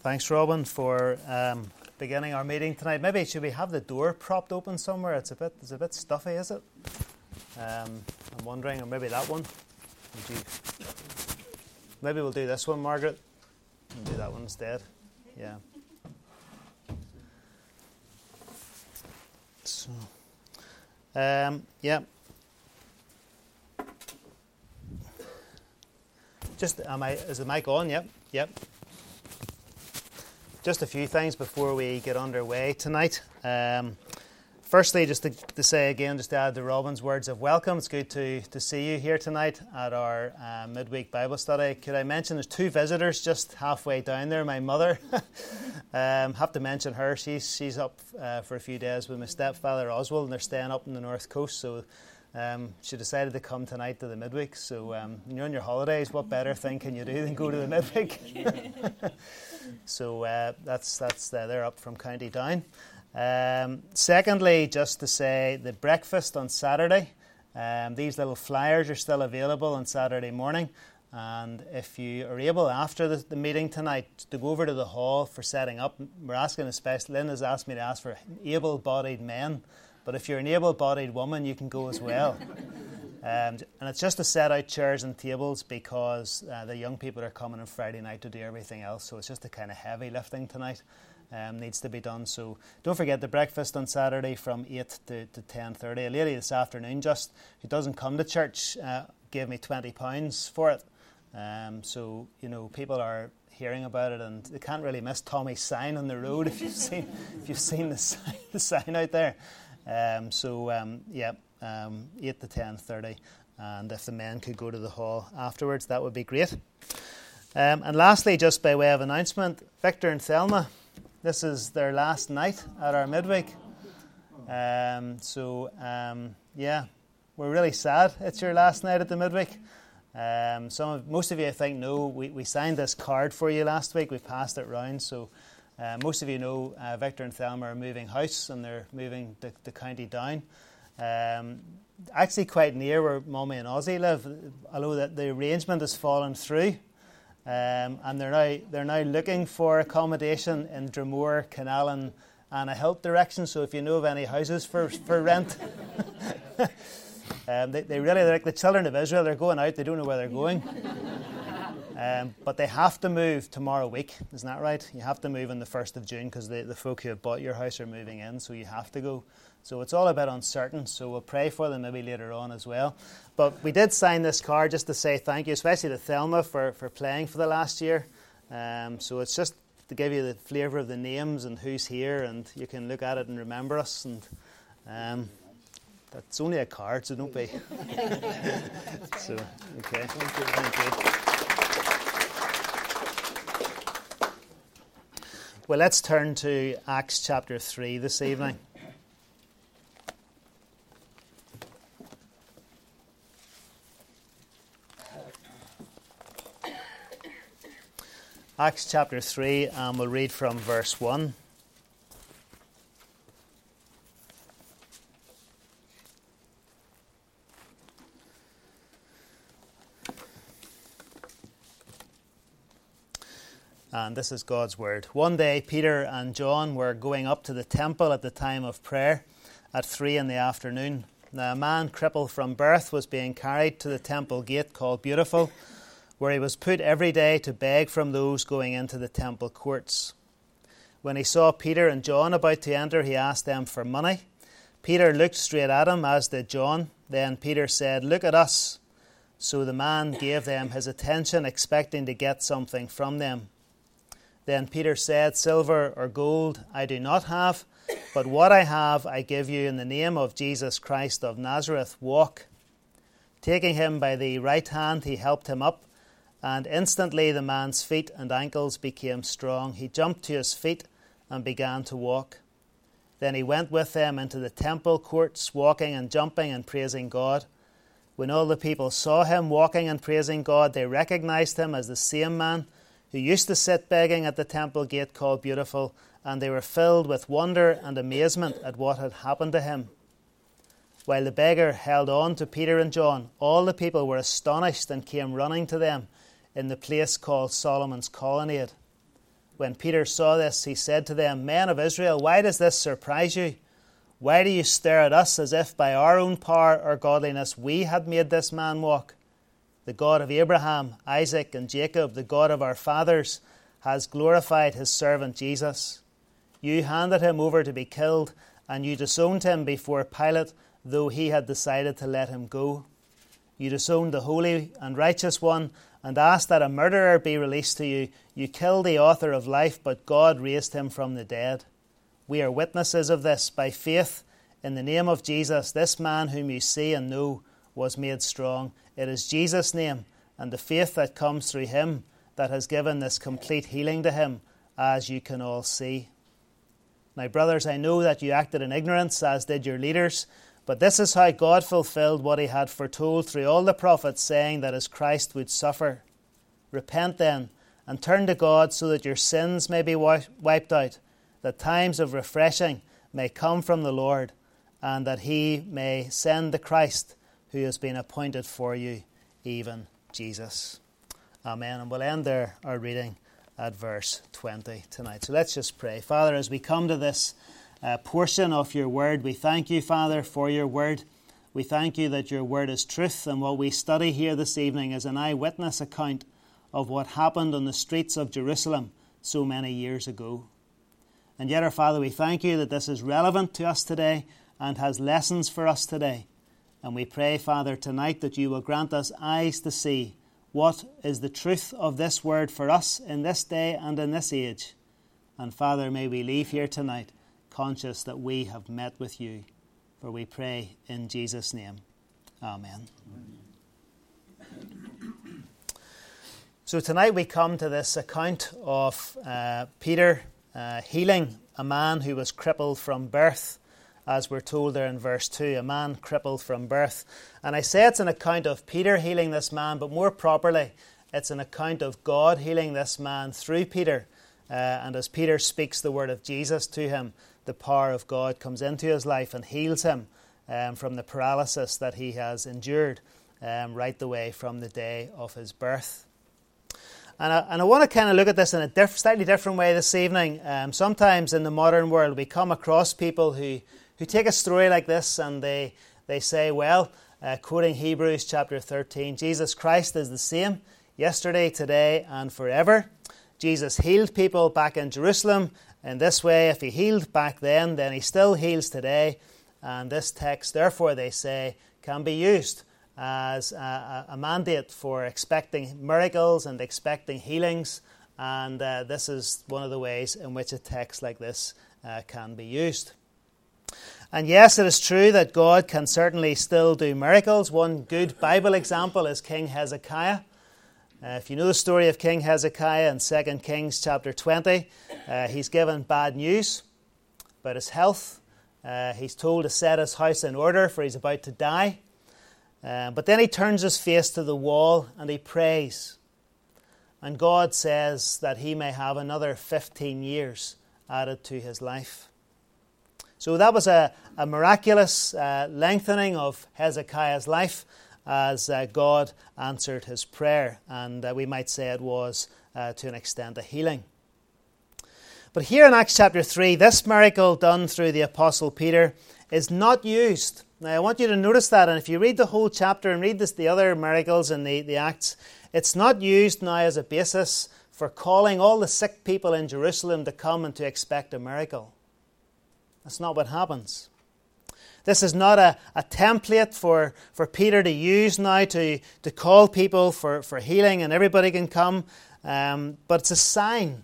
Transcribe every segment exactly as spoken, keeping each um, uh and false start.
Thanks, Robin, for um, beginning our meeting tonight. Maybe should we have the door propped open somewhere? It's a bit, it's a bit stuffy, is it? Um, I'm wondering, or maybe that one. Would you, maybe we'll do this one, Margaret. We'll do that one instead. Yeah. So, um, yeah. Just, am I? Is the mic on? Yep. Yep. Just a few things before we get underway tonight. Um, firstly, just to, to say again, just to add to Robin's words of welcome. It's good to, to see you here tonight at our uh, midweek Bible study. Could I mention there's two visitors just halfway down there. My mother, um, have to mention her. She's she's up uh, for a few days with my stepfather Oswald, and they're staying up in the north coast. So um, she decided to come tonight to the midweek. So um, when you're on your holidays, what better thing can you do than go to the midweek? So uh, that's that's uh, they're up from County Down. Um, secondly, just to say the breakfast on Saturday. Um, these little flyers are still available on Saturday morning, and if you are able after the, the meeting tonight to go over to the hall for setting up, we're asking especially. Lynn has asked me to ask for able-bodied men, but if you're an able-bodied woman, you can go as well. Um, and it's just to set out chairs and tables because uh, the young people are coming on Friday night to do everything else. So it's just a kind of heavy lifting tonight um, needs to be done. So don't forget the breakfast on Saturday from eight to, to ten thirty. A lady this afternoon just who doesn't come to church uh, gave me twenty pounds for it. Um, so, you know, people are hearing about it and they can't really miss Tommy's sign on the road if you've seen, if you've seen the, sign, the sign out there. Um, so, um, yeah. Um, eight to ten thirty, and if the men could go to the hall afterwards, that would be great. Um, and lastly, just by way of announcement, Victor and Thelma, this is their last night at our midweek. Um, so, um, yeah, we're really sad it's your last night at the midweek. Um, some of, most of you, I think, know we, we signed this card for you last week. We passed it round, so uh, most of you know uh, Victor and Thelma are moving house, and they're moving the, the county down. Um, actually quite near where Mummy and Ozzy live, although the, the arrangement has fallen through, um, and they're now they're now looking for accommodation in Dromore, Canallan and a Hilt direction. So if you know of any houses for for rent, um, they they really like the children of Israel. They're going out. They don't know where they're going, um, but they have to move tomorrow week. Isn't that right? You have to move on the first of June because the the folk who have bought your house are moving in. So you have to go. So it's all a bit uncertain, so we'll pray for them maybe later on as well. But we did sign this card just to say thank you, especially to Thelma for, for playing for the last year. Um, so it's just to give you the flavour of the names and who's here, and you can look at it and remember us. And um, that's only a card, so don't be. So, okay. Thank you. Thank you. Well, let's turn to Acts chapter three this evening. Acts chapter three, and we'll read from verse one. And this is God's word. One day Peter and John were going up to the temple at the time of prayer at three in the afternoon. Now a man crippled from birth was being carried to the temple gate called Beautiful, where he was put every day to beg from those going into the temple courts. When he saw Peter and John about to enter, he asked them for money. Peter looked straight at him, as did John. Then Peter said, "Look at us." So the man gave them his attention, expecting to get something from them. Then Peter said, "Silver or gold I do not have, but what I have I give you. In the name of Jesus Christ of Nazareth, walk." Taking him by the right hand, he helped him up, and instantly the man's feet and ankles became strong. He jumped to his feet and began to walk. Then he went with them into the temple courts, walking and jumping and praising God. When all the people saw him walking and praising God, they recognized him as the same man who used to sit begging at the temple gate called Beautiful, and they were filled with wonder and amazement at what had happened to him. While the beggar held on to Peter and John, all the people were astonished and came running to them in the place called Solomon's Colonnade. When Peter saw this, he said to them, Men of Israel, why does this surprise you? Why do you stare at us as if by our own power or godliness we had made this man walk? The God of Abraham, Isaac, and Jacob, the God of our fathers, has glorified his servant Jesus. You handed him over to be killed, and you disowned him before Pilate, though he had decided to let him go. You disowned the Holy and Righteous One, and asked that a murderer be released to you. You killed the author of life, but God raised him from the dead. We are witnesses of this. By faith in the name of Jesus, this man whom you see and know was made strong. It is Jesus' name and the faith that comes through him that has given this complete healing to him, as you can all see. Now, brothers, I know that you acted in ignorance, as did your leaders, but this is how God fulfilled what he had foretold through all the prophets, saying that his Christ would suffer. Repent then, and turn to God, so that your sins may be wiped out, that times of refreshing may come from the Lord, and that he may send the Christ who has been appointed for you, even Jesus. Amen. And we'll end there our reading at verse twenty tonight. So let's just pray. Father, as we come to this uh, portion of your word, we thank you, Father, for your word. We thank you that your word is truth, and what we study here this evening is an eyewitness account of what happened on the streets of Jerusalem so many years ago. And yet, our Father, we thank you that this is relevant to us today and has lessons for us today. And we pray, Father, tonight that you will grant us eyes to see what is the truth of this word for us in this day and in this age. And Father, may we leave here tonight conscious that we have met with you. For we pray in Jesus' name. Amen. So tonight we come to this account of uh, Peter uh, healing a man who was crippled from birth, as we're told there in verse two, a man crippled from birth. And I say it's an account of Peter healing this man, but more properly, it's an account of God healing this man through Peter. Uh, and as Peter speaks the word of Jesus to him, the power of God comes into his life and heals him um, from the paralysis that he has endured um, right the way from the day of his birth. And I, and I want to kind of look at this in a diff, slightly different way this evening. Um, sometimes in the modern world we come across people who, who take a story like this and they, they say, well, uh, quoting Hebrews chapter thirteen, Jesus Christ is the same yesterday, today and forever. Jesus healed people back in Jerusalem in this way. If he healed back then, then he still heals today. And this text, therefore, they say, can be used as a, a mandate for expecting miracles and expecting healings. And uh, this is one of the ways in which a text like this uh, can be used. And yes, it is true that God can certainly still do miracles. One good Bible example is King Hezekiah. Uh, if you know the story of King Hezekiah in Second Kings chapter twenty, uh, he's given bad news about his health. Uh, he's told to set his house in order, for he's about to die. Uh, but then he turns his face to the wall and he prays. And God says that he may have another fifteen years added to his life. So that was a, a miraculous uh, lengthening of Hezekiah's life as uh, God answered his prayer. And uh, we might say it was, uh, to an extent, a healing. But here in Acts chapter three, this miracle done through the Apostle Peter is not used. Now, I want you to notice that, and if you read the whole chapter and read this, the other miracles in the, the Acts, it's not used now as a basis for calling all the sick people in Jerusalem to come and to expect a miracle. That's not what happens. This is not a, a template for, for Peter to use now to, to call people for, for healing and everybody can come, um, but it's a sign.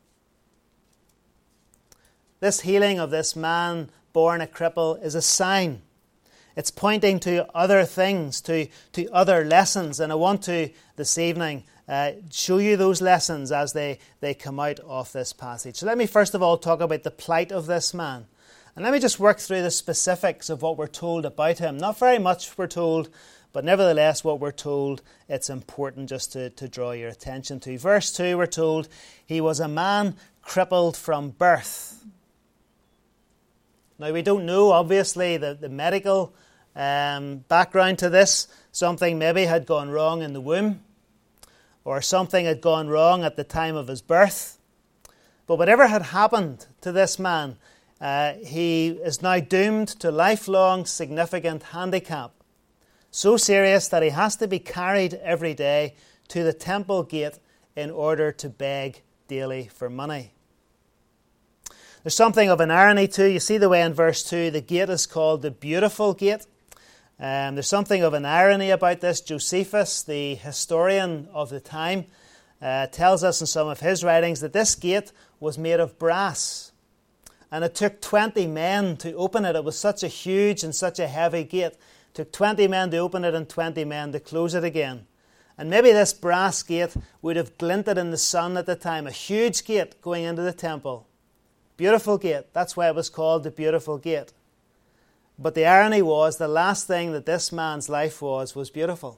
This healing of this man born a cripple is a sign. It's pointing to other things, to, to other lessons. And I want to, this evening, uh, show you those lessons as they, they come out of this passage. So let me first of all talk about the plight of this man. And let me just work through the specifics of what we're told about him. Not very much we're told, but nevertheless what we're told, it's important just to, to draw your attention to. Verse two, we're told, he was a man crippled from birth. Now, we don't know, obviously, the, the medical um, background to this. Something maybe had gone wrong in the womb, or something had gone wrong at the time of his birth. But whatever had happened to this man, uh, he is now doomed to lifelong significant handicap. So serious that he has to be carried every day to the temple gate in order to beg daily for money. There's something of an irony too. You see the way in verse two the gate is called the Beautiful Gate. Um, there's something of an irony about this. Josephus, the historian of the time, uh, tells us in some of his writings that this gate was made of brass. And it took twenty men to open it. It was such a huge and such a heavy gate. It took twenty men to open it and twenty men to close it again. And maybe this brass gate would have glinted in the sun at the time. A huge gate going into the temple. Beautiful gate. That's why it was called the Beautiful Gate. But the irony was the last thing that this man's life was, was beautiful.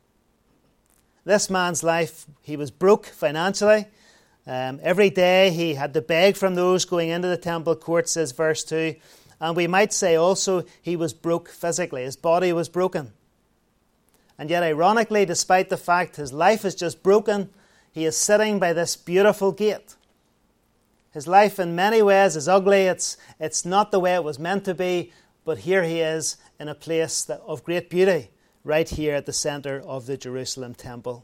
This man's life, he was broke financially. Um, every day he had to beg from those going into the temple court, says verse two. And we might say also he was broke physically. His body was broken. And yet ironically, despite the fact his life is just broken, he is sitting by this beautiful gate. His life in many ways is ugly. It's, it's not the way it was meant to be. But here he is in a place that, of great beauty, right here at the centre of the Jerusalem temple.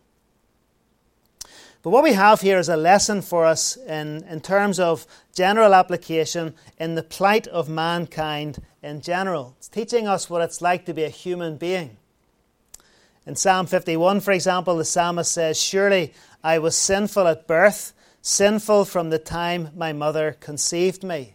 But what we have here is a lesson for us in, in terms of general application in the plight of mankind in general. It's teaching us what it's like to be a human being. In Psalm fifty-one, for example, the psalmist says, "Surely I was sinful at birth, sinful from the time my mother conceived me."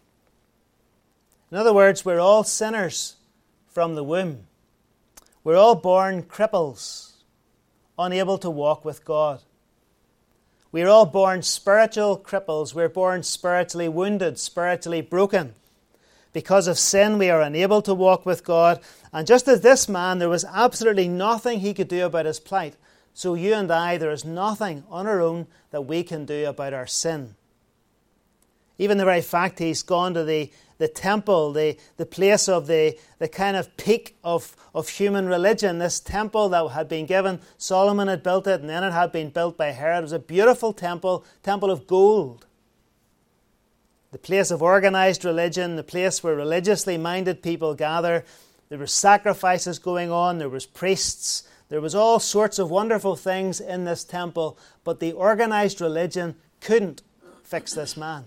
In other words, we're all sinners from the womb. We're all born cripples, unable to walk with God. We're all born spiritual cripples. We're born spiritually wounded, spiritually broken. Because of sin, we are unable to walk with God. And just as this man, there was absolutely nothing he could do about his plight. So you and I, there is nothing on our own that we can do about our sin. Even the very fact he's gone to the, the temple, the, the place of the, the kind of peak of, of human religion, this temple that had been given, Solomon had built it, and then it had been built by Herod. It was a beautiful temple, temple of gold. The place of organized religion, the place where religiously minded people gather. There were sacrifices going on, there was priests, there was all sorts of wonderful things in this temple, but the organized religion couldn't fix this man.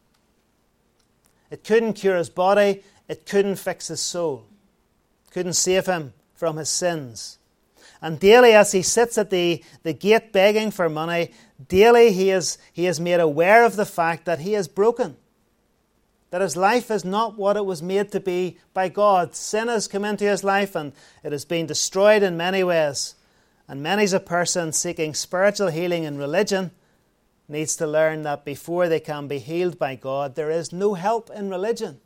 It couldn't cure his body. It couldn't fix his soul. It couldn't save him from his sins. And daily as he sits at the, the gate begging for money, daily he is, he is made aware of the fact that he is broken. That his life is not what it was made to be by God. Sin has come into his life and it has been destroyed in many ways. And many's a person seeking spiritual healing in religion needs to learn that before they can be healed by God, there is no help in religion.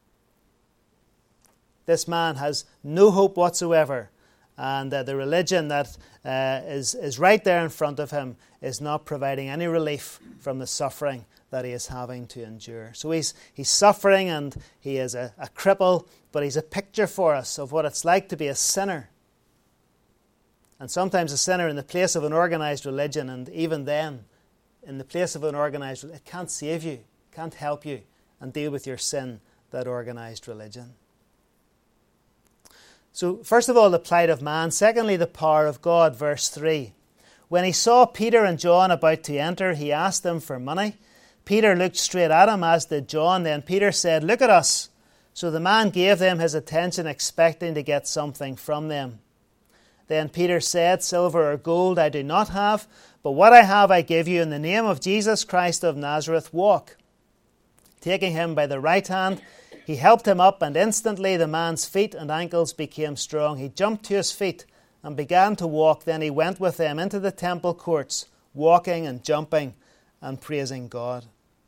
This man has no hope whatsoever, and uh, the religion that uh, is, is right there in front of him is not providing any relief from the suffering that he is having to endure. So he's, he's suffering and he is a, a cripple, but he's a picture for us of what it's like to be a sinner. And sometimes a sinner in the place of an organized religion, and even then, in the place of an organized religion, it can't save you, can't help you, and deal with your sin, that organized religion. So, first of all, the plight of man. Secondly, the power of God, verse three. When he saw Peter and John about to enter, he asked them for money. Peter looked straight at him, as did John. Then Peter said, "Look at us." So the man gave them his attention, expecting to get something from them. Then Peter said, "Silver or gold I do not have, but what I have I give you. In the name of Jesus Christ of Nazareth, walk." Taking him by the right hand, he helped him up, and instantly the man's feet and ankles became strong. He jumped to his feet and began to walk. Then he went with them into the temple courts, walking and jumping and praising God.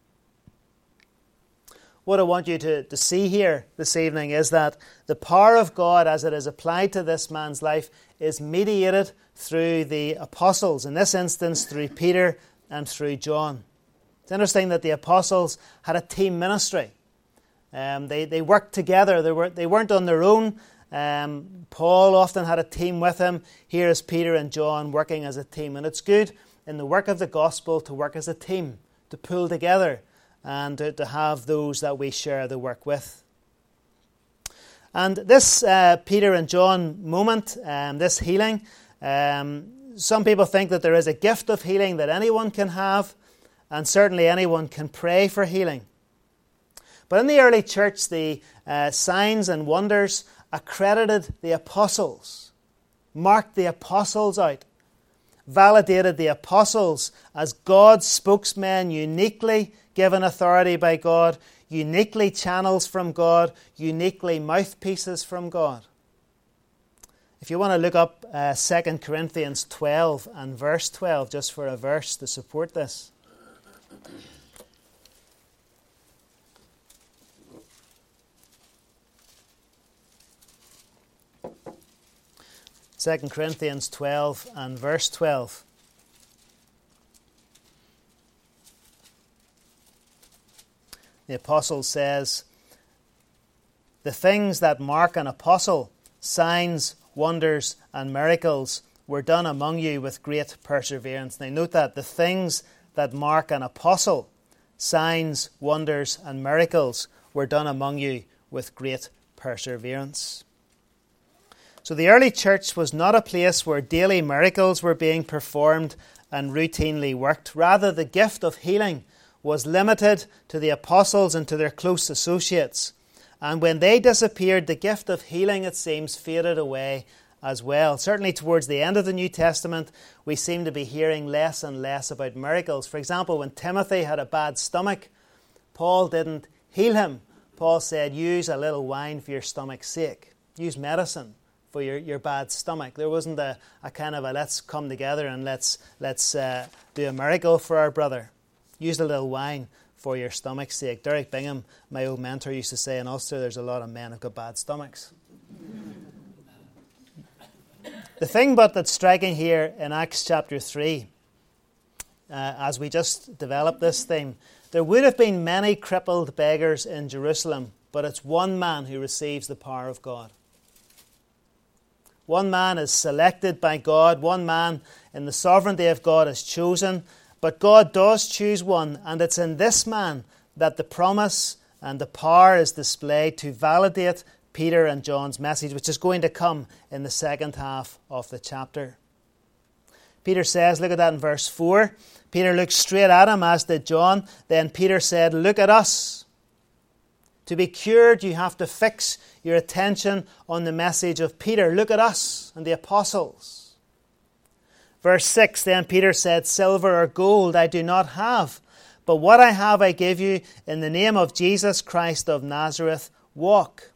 What I want you to, to see here this evening is that the power of God, as it is applied to this man's life, is mediated through the apostles, in this instance through Peter and through John. It's interesting that the apostles had a team ministry. Um, they, they worked together. They, were, they weren't on their own. Um, Paul often had a team with him. Here is Peter and John working as a team. And it's good in the work of the gospel to work as a team, to pull together and to, to have those that we share the work with. And this uh, Peter and John moment, um, this healing, um, some people think that there is a gift of healing that anyone can have, and certainly anyone can pray for healing. But in the early church, the uh, signs and wonders accredited the apostles, marked the apostles out, validated the apostles as God's spokesmen, uniquely given authority by God, uniquely channels from God, uniquely mouthpieces from God. If you want to look up uh, Second Corinthians twelve and verse twelve, just for a verse to support this. Second Corinthians twelve and verse twelve. The apostle says, "The things that mark an apostle, signs, wonders, and miracles, were done among you with great perseverance." Now note that, the things that mark an apostle, signs, wonders, and miracles, were done among you with great perseverance. So the early church was not a place where daily miracles were being performed and routinely worked. Rather, the gift of healing was limited to the apostles and to their close associates. And when they disappeared, the gift of healing, it seems, faded away as well. Certainly towards the end of the New Testament, we seem to be hearing less and less about miracles. For example, when Timothy had a bad stomach, Paul didn't heal him. Paul said, use a little wine for your stomach's sake. Use medicine for your, your bad stomach. There wasn't a, a kind of a let's come together and let's, let's uh, do a miracle for our brother. Use a little wine for your stomach's sake. Derek Bingham, my old mentor, used to say in Ulster, there's a lot of men who've got bad stomachs. The thing but that's striking here in Acts chapter three, uh, as we just developed this theme, there would have been many crippled beggars in Jerusalem, but it's one man who receives the power of God. One man is selected by God. One man in the sovereignty of God is chosen. But God does choose one, and it's in this man that the promise and the power is displayed to validate Peter and John's message, which is going to come in the second half of the chapter. Peter says, look at that in verse four. Peter looked straight at him, as did John. Then Peter said, look at us. To be cured, you have to fix your attention on the message of Peter. Look at us and the apostles. Verse six, then Peter said, silver or gold I do not have, but what I have I give you. In the name of Jesus Christ of Nazareth, walk.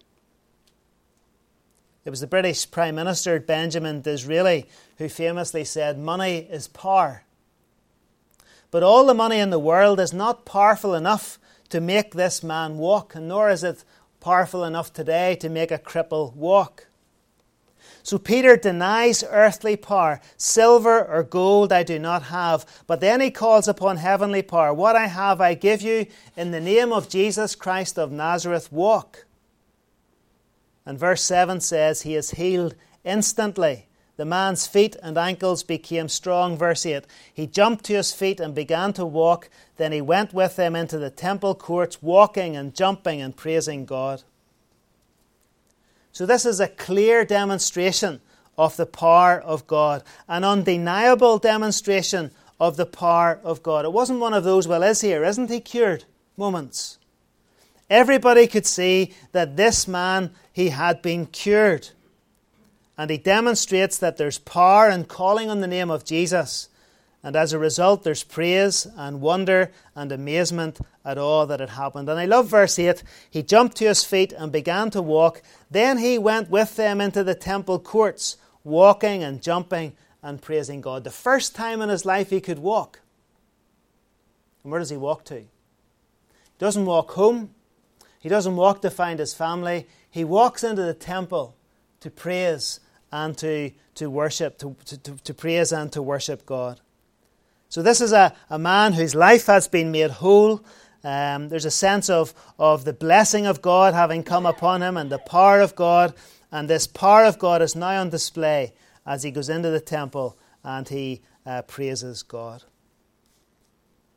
It was the British Prime Minister, Benjamin Disraeli, who famously said, money is power. But all the money in the world is not powerful enough to make this man walk, and nor is it powerful enough today to make a cripple walk. So Peter denies earthly power. Silver or gold I do not have, but then he calls upon heavenly power. What I have I give you. In the name of Jesus Christ of Nazareth, walk. And verse seven says, he is healed instantly. The man's feet and ankles became strong. Verse eight, he jumped to his feet and began to walk. Then he went with them into the temple courts, walking and jumping and praising God. So this is a clear demonstration of the power of God, an undeniable demonstration of the power of God. It wasn't one of those, well, is he or isn't he cured moments. Everybody could see that this man, he had been cured. And he demonstrates that there's power in calling on the name of Jesus. And as a result, there's praise and wonder and amazement at all that had happened. And I love verse eight. He jumped to his feet and began to walk. Then he went with them into the temple courts, walking and jumping and praising God. The first time in his life he could walk. And where does he walk to? He doesn't walk home. He doesn't walk to find his family. He walks into the temple to praise and to, to worship, to, to, to praise and to worship God. So this is a, a man whose life has been made whole. Um, there's a sense of, of the blessing of God having come upon him and the power of God. And this power of God is now on display as he goes into the temple and he uh, praises God.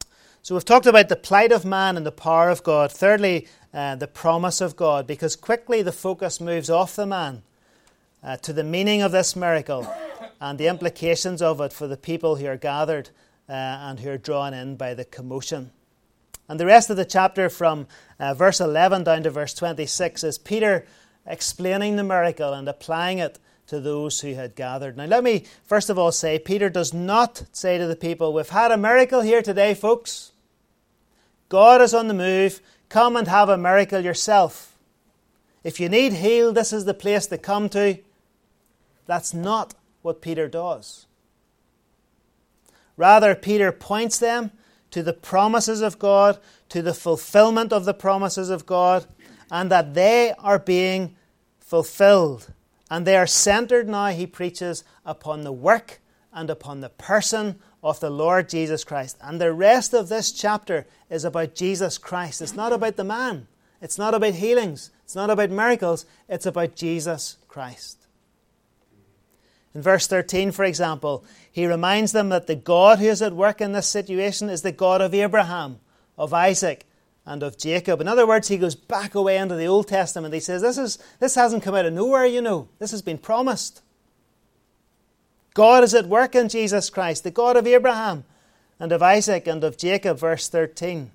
So we've talked about the plight of man and the power of God. Thirdly, uh, the promise of God, because quickly the focus moves off the man uh, to the meaning of this miracle and the implications of it for the people who are gathered uh, and who are drawn in by the commotion. And the rest of the chapter from uh, verse eleven down to verse twenty-six is Peter explaining the miracle and applying it to those who had gathered. Now let me first of all say, Peter does not say to the people, we've had a miracle here today, folks. God is on the move. Come and have a miracle yourself. If you need healed, this is the place to come to. That's not what Peter does. Rather, Peter points them to the promises of God, to the fulfillment of the promises of God, and that they are being fulfilled. And they are centered now, he preaches, upon the work and upon the person of the Lord Jesus Christ. And the rest of this chapter is about Jesus Christ. It's not about the man. It's not about healings. It's not about miracles. It's about Jesus Christ. In verse thirteen, for example, he reminds them that the God who is at work in this situation is the God of Abraham, of Isaac, and of Jacob. In other words, he goes back away into the Old Testament. He says, this is this hasn't come out of nowhere, you know. This has been promised. God is at work in Jesus Christ, the God of Abraham, and of Isaac, and of Jacob, verse thirteen.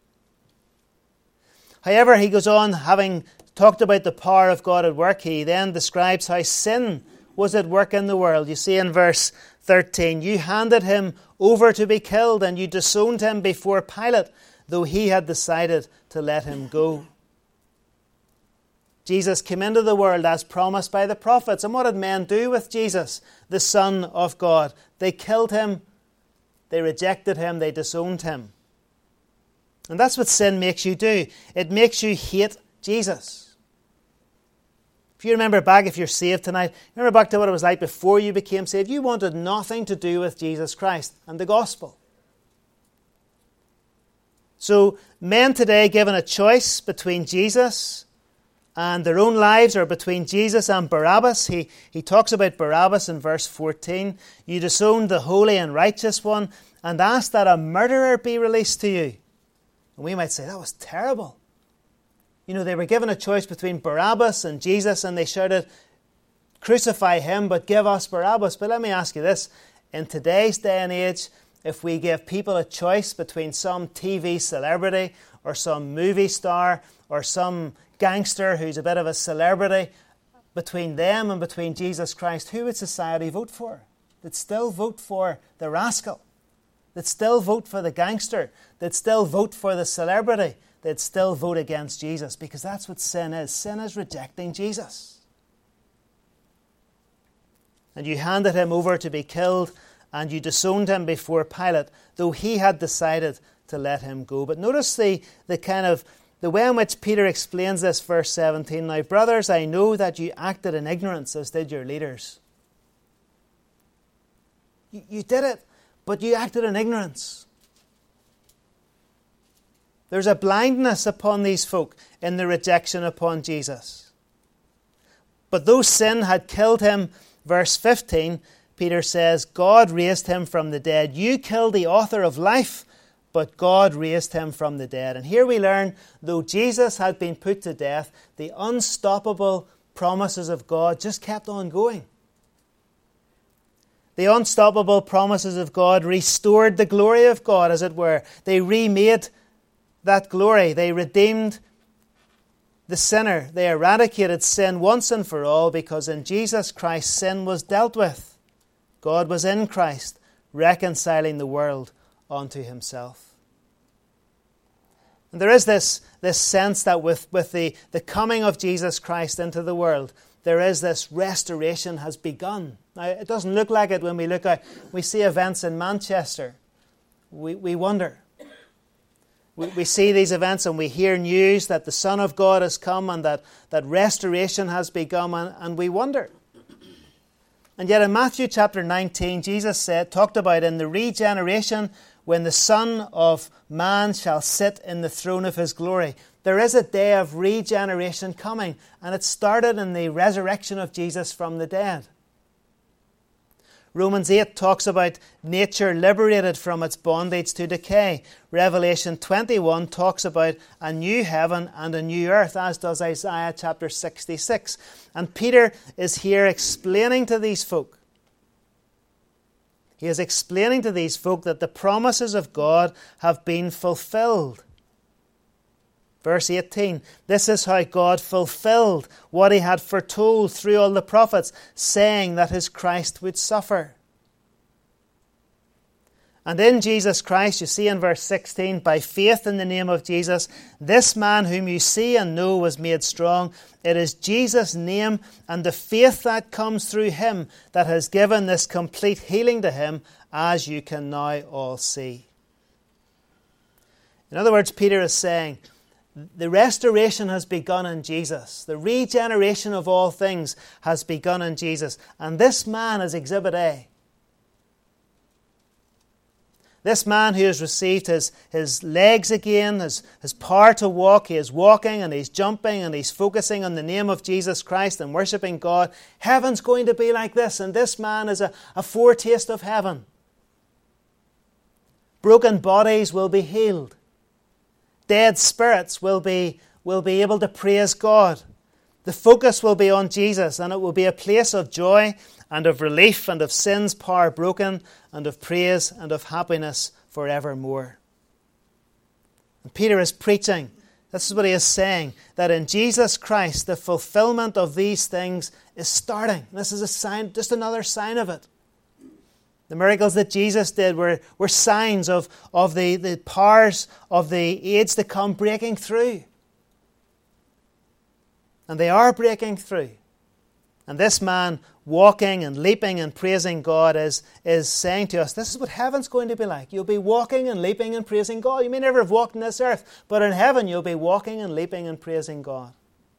However, he goes on, having talked about the power of God at work, he then describes how sin was at work in the world. You see in verse thirteen, you handed him over to be killed, and you disowned him before Pilate, though he had decided to let him go. Jesus came into the world as promised by the prophets. And what did men do with Jesus, the Son of God? They killed him, they rejected him, they disowned him. And that's what sin makes you do. It makes you hate Jesus. If you remember back, if you're saved tonight, remember back to what it was like before you became saved. You wanted nothing to do with Jesus Christ and the gospel. So men today given a choice between Jesus and their own lives, or between Jesus and Barabbas. He, he talks about Barabbas in verse fourteen. You disowned the holy and righteous one and asked that a murderer be released to you. And we might say, that was terrible. You know, they were given a choice between Barabbas and Jesus, and they shouted, crucify him, but give us Barabbas. But let me ask you this. In today's day and age, if we give people a choice between some T V celebrity or some movie star or some gangster who's a bit of a celebrity, between them and between Jesus Christ, who would society vote for? They'd still vote for the rascal. They'd still vote for the gangster. They'd still vote for the celebrity. They'd still vote against Jesus, because that's what sin is. Sin is rejecting Jesus. And you handed him over to be killed, and you disowned him before Pilate, though he had decided to let him go. But notice the, the kind of, the way in which Peter explains this, verse seventeen. Now, brothers, I know that you acted in ignorance, as did your leaders. You, you did it, but you acted in ignorance. There's a blindness upon these folk in the rejection upon Jesus. But though sin had killed him, verse fifteen, Peter says, God raised him from the dead. You killed the author of life, but God raised him from the dead. And here we learn, though Jesus had been put to death, the unstoppable promises of God just kept on going. The unstoppable promises of God restored the glory of God, as it were. They remade that glory. They redeemed the sinner. They eradicated sin once and for all, because in Jesus Christ sin was dealt with. God was in Christ, reconciling the world unto himself. And there is this, this sense that with, with the, the coming of Jesus Christ into the world, there is this restoration has begun. Now, it doesn't look like it when we look out. We see events in Manchester. We, we wonder. We, we see these events and we hear news that the Son of God has come and that, that restoration has begun, and, and we wonder. And yet in Matthew chapter nineteen, Jesus said, talked about in the regeneration, when the Son of Man shall sit in the throne of his glory. There is a day of regeneration coming, and it started in the resurrection of Jesus from the dead. Romans eight talks about nature liberated from its bondage to decay. Revelation twenty-one talks about a new heaven and a new earth, as does Isaiah chapter sixty-six. And Peter is here explaining to these folk, he is explaining to these folk that the promises of God have been fulfilled. Verse eighteen, this is how God fulfilled what he had foretold through all the prophets, saying that his Christ would suffer. And in Jesus Christ, you see in verse sixteen, by faith in the name of Jesus, this man whom you see and know was made strong. It is Jesus' name and the faith that comes through him that has given this complete healing to him, as you can now all see. In other words, Peter is saying, the restoration has begun in Jesus. The regeneration of all things has begun in Jesus. And this man is Exhibit A. This man who has received his, his legs again, his, his power to walk, he is walking and he's jumping and he's focusing on the name of Jesus Christ and worshipping God. Heaven's going to be like this, and this man is a, a foretaste of heaven. Broken bodies will be healed. Dead spirits will be, will be able to praise God. The focus will be on Jesus, and it will be a place of joy and of relief and of sin's power broken and of praise and of happiness forevermore. And Peter is preaching, this is what he is saying, that in Jesus Christ the fulfillment of these things is starting. This is a sign, just another sign of it. The miracles that Jesus did were, were signs of, of the, the powers of the age to come breaking through. And they are breaking through. And this man walking and leaping and praising God is, is saying to us, this is what heaven's going to be like. You'll be walking and leaping and praising God. You may never have walked on this earth, but in heaven you'll be walking and leaping and praising God.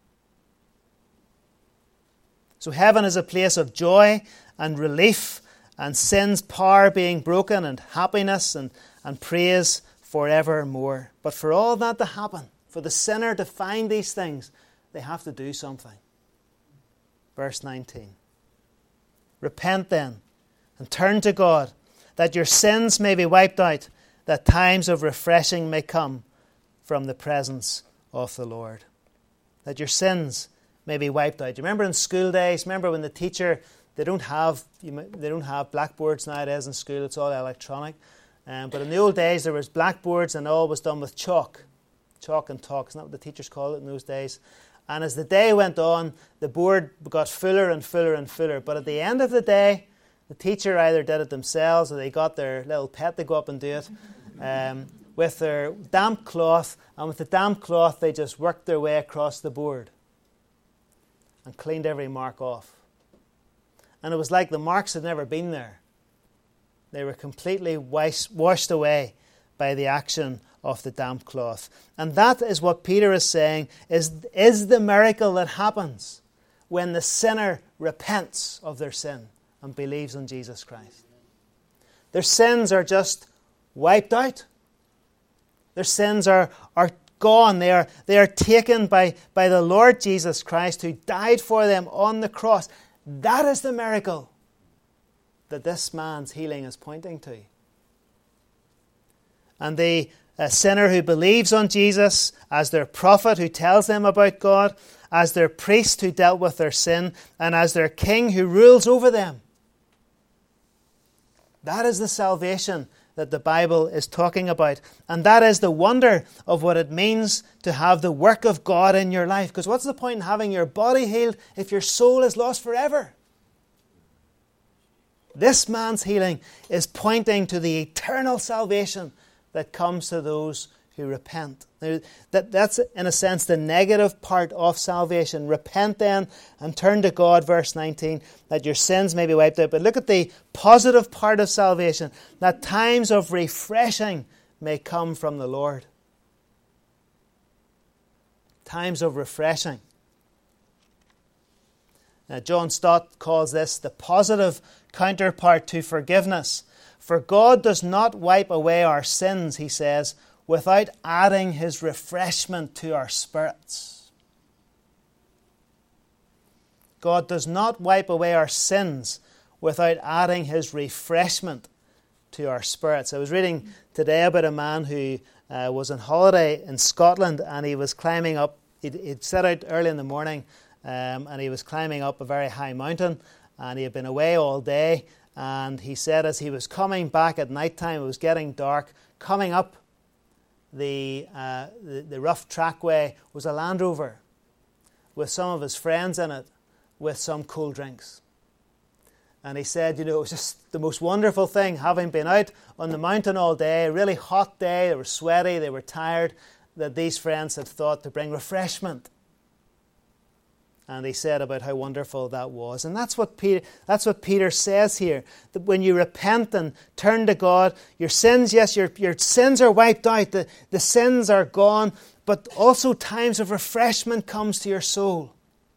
So heaven is a place of joy and relief and sin's power being broken and happiness and, and praise forevermore. But for all that to happen, for the sinner to find these things, they have to do something. Verse nineteen. Repent then and turn to God, that your sins may be wiped out, that times of refreshing may come from the presence of the Lord. That your sins may be wiped out. You remember in school days, remember when the teacher, they don't have they don't have blackboards nowadays in school, it's all electronic. Um, but in the old days there was blackboards and all was done with chalk. Chalk and talk, isn't that what the teachers called it in those days? And as the day went on, the board got fuller and fuller and fuller. But at the end of the day, the teacher either did it themselves or they got their little pet to go up and do it um, with their damp cloth. And with the damp cloth, they just worked their way across the board and cleaned every mark off. And it was like the marks had never been there. They were completely wash, washed away by the action of the damp cloth. And that is what Peter is saying is, is the miracle that happens when the sinner repents of their sin and believes in Jesus Christ. Their sins are just wiped out. Their sins are, are gone. They are, they are taken by, by the Lord Jesus Christ, who died for them on the cross. That is the miracle that this man's healing is pointing to. And the a sinner who believes on Jesus as their prophet who tells them about God, as their priest who dealt with their sin, and as their king who rules over them. That is the salvation that the Bible is talking about. And that is the wonder of what it means to have the work of God in your life. Because what's the point in having your body healed if your soul is lost forever? This man's healing is pointing to the eternal salvation that comes to those who repent. Now, that, that's, in a sense, the negative part of salvation. Repent then and turn to God, verse nineteen, that your sins may be wiped out. But look at the positive part of salvation, that times of refreshing may come from the Lord. Times of refreshing. Now, John Stott calls this the positive counterpart to forgiveness. For God does not wipe away our sins, he says, without adding his refreshment to our spirits. God does not wipe away our sins without adding his refreshment to our spirits. I was reading today about a man who uh, was on holiday in Scotland, and he was climbing up. He'd, he'd set out early in the morning, um, and he was climbing up a very high mountain, and he had been away all day. And he said as he was coming back at night time, it was getting dark, coming up the, uh, the, the rough trackway was a Land Rover with some of his friends in it with some cool drinks. And he said, you know, it was just the most wonderful thing, having been out on the mountain all day, a really hot day, they were sweaty, they were tired, that these friends had thought to bring refreshment. And he said about how wonderful that was. And that's what Peter, that's what Peter says here, that when you repent and turn to God, your sins, yes, your, your sins are wiped out, the, the sins are gone, but also times of refreshment comes to your soul.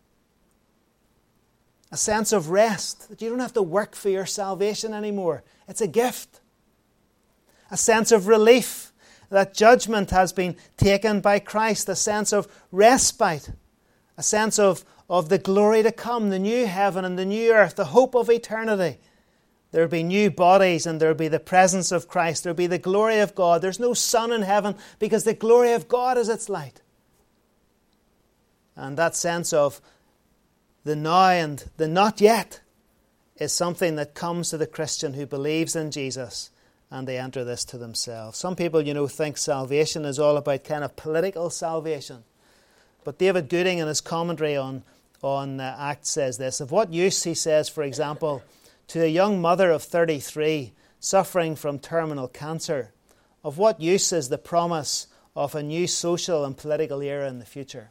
A sense of rest, that you don't have to work for your salvation anymore. It's a gift. A sense of relief, that judgment has been taken by Christ. A sense of respite. A sense of, of the glory to come, the new heaven and the new earth, the hope of eternity. There will be new bodies and there will be the presence of Christ. There will be the glory of God. There's no sun in heaven because the glory of God is its light. And that sense of the now and the not yet is something that comes to the Christian who believes in Jesus, and they enter this to themselves. Some people, you know, think salvation is all about kind of political salvation. But David Gooding in his commentary on, on uh, Acts says this: of what use, he says, for example, to a young mother of thirty-three suffering from terminal cancer, of what use is the promise of a new social and political era in the future?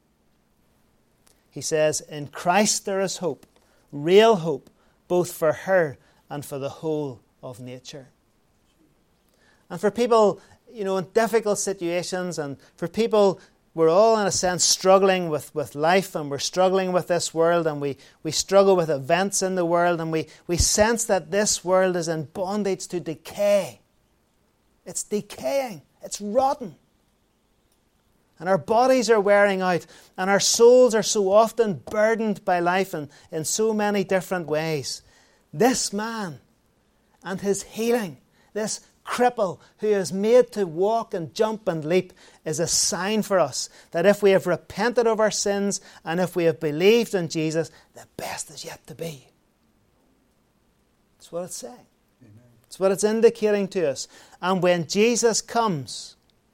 He says, in Christ there is hope, real hope, both for her and for the whole of nature. And for people, you know, in difficult situations, and for people, we're all in a sense struggling with, with life, and we're struggling with this world, and we, we struggle with events in the world, and we, we sense that this world is in bondage to decay. It's decaying. It's rotten. And our bodies are wearing out, and our souls are so often burdened by life in, in so many different ways. This man and his healing, this cripple who is made to walk and jump and leap, is a sign for us that if we have repented of our sins and if we have believed in Jesus, the best is yet to be. That's what it's saying. Amen. It's what it's indicating to us. And when Jesus comes,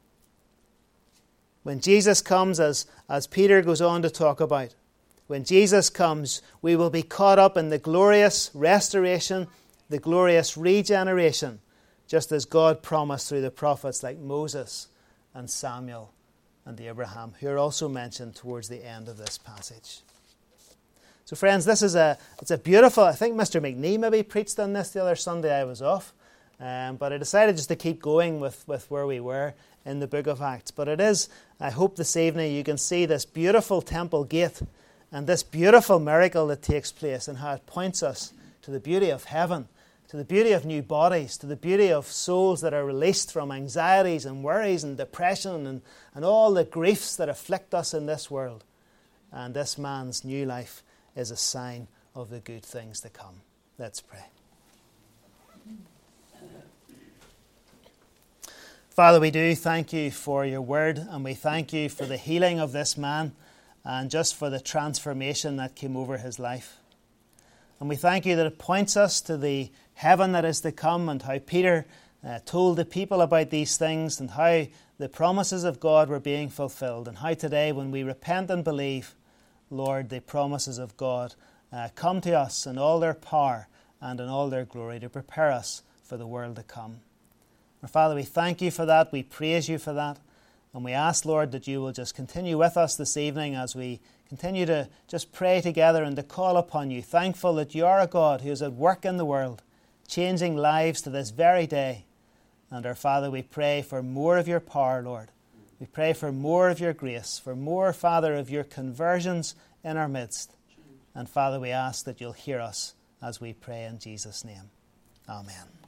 When Jesus comes, as, as Peter goes on to talk about, when Jesus comes, we will be caught up in the glorious restoration, the glorious regeneration, just as God promised through the prophets like Moses and Samuel and Abraham, who are also mentioned towards the end of this passage. So friends, this is a it's a beautiful, I think Mister McNee maybe preached on this the other Sunday. I was off, um, but I decided just to keep going with, with where we were in the book of Acts. But it is, I hope this evening you can see this beautiful temple gate and this beautiful miracle that takes place, and how it points us to the beauty of heaven, to the beauty of new bodies, to the beauty of souls that are released from anxieties and worries and depression and, and all the griefs that afflict us in this world. And this man's new life is a sign of the good things to come. Let's pray. Father, we do thank you for your word, and we thank you for the healing of this man and just for the transformation that came over his life. And we thank you that it points us to the heaven that is to come, and how Peter uh, told the people about these things, and how the promises of God were being fulfilled, and how today when we repent and believe, Lord, the promises of God uh, come to us in all their power and in all their glory to prepare us for the world to come. Our Father, we thank you for that. We praise you for that. And we ask, Lord, that you will just continue with us this evening as we continue to just pray together and to call upon you, thankful that you are a God who is at work in the world, changing lives to this very day. And our Father, we pray for more of your power, Lord. We pray for more of your grace, for more, Father, of your conversions in our midst. And Father, we ask that you'll hear us as we pray in Jesus' name. Amen.